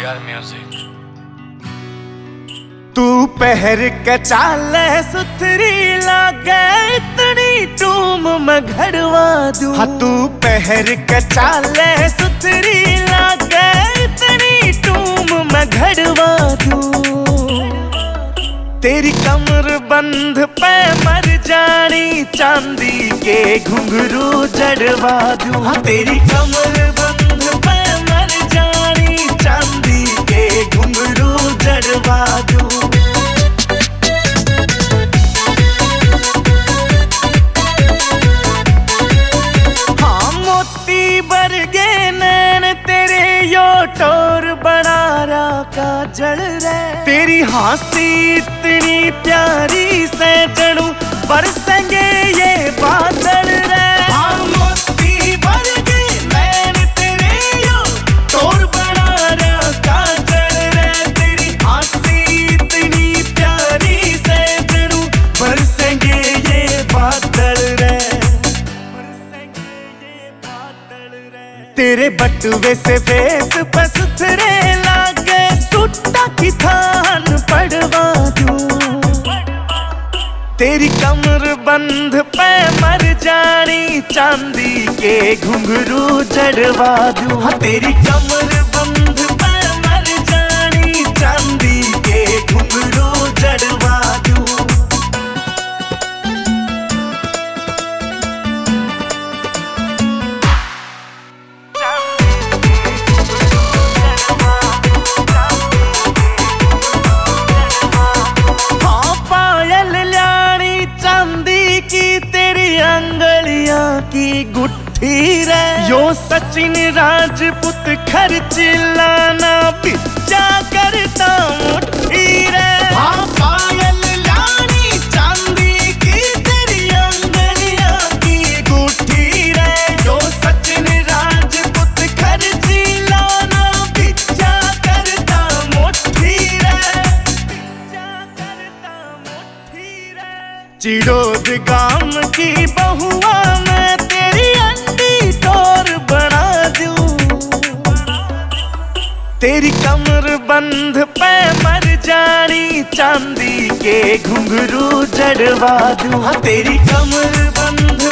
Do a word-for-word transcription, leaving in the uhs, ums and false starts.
R music. तू पहर के चाले सुथरी लागे इतनी टूम मैं घड़वा दूं। हाँ तू पहर के चाले सुथरी लागे इतनी टूम मैं घड़वा दूं। तेरी कमर बंध पे मर जानी चांदी के घुंघरू जड़वा दूं। हाँ तेरी कमर बंध पे मर जानी चांदी के घुंघरू जड़वा दूं। हाँ मोती बरगे नैन तेरे यो टोर बना रहा का जड़ रे। तेरी हंसी इतनी प्यारी से जड़ू बरसेंगे ये बादल रे। हाँ मोती बरगे नैन तेरे यो टोर बना रहा का जड़ रे। तेरी हंसी इतनी प्यारी से जड़ू बरसेंगे ये बादल रे। तेरे बटुए से फेस पे सुथरे लागे सुट्टा की थान पड़वा दूं। तेरी कमर बंध पे मर जानी चांदी के घुंघरू जड़वा दूं। हाँ तेरी कमर बंध पे मर जानी चांदी के घुंघरू जड़वा दूं। की तेरी अंगलियां की गुट्ठी रे। यो सचिन राजपूत खर्च लाना पिज्जा करता मुट्ठी रे। हाँ पायल लानी चांदी की तेरी अंगलियां की गुट्ठी रे। यो सचिन राजपूत खर्च लाना पिज्जा करता मुट्ठी रे। पिज्जा करता मुट्ठी रे। चिड़ोद गाम की बहुआ मैं तेरी अंडी टोर बना दूं। तेरी कमर बंध पे मर जानी चांदी के घुंघरू जड़वा दूं। हाँ तेरी कमर बंध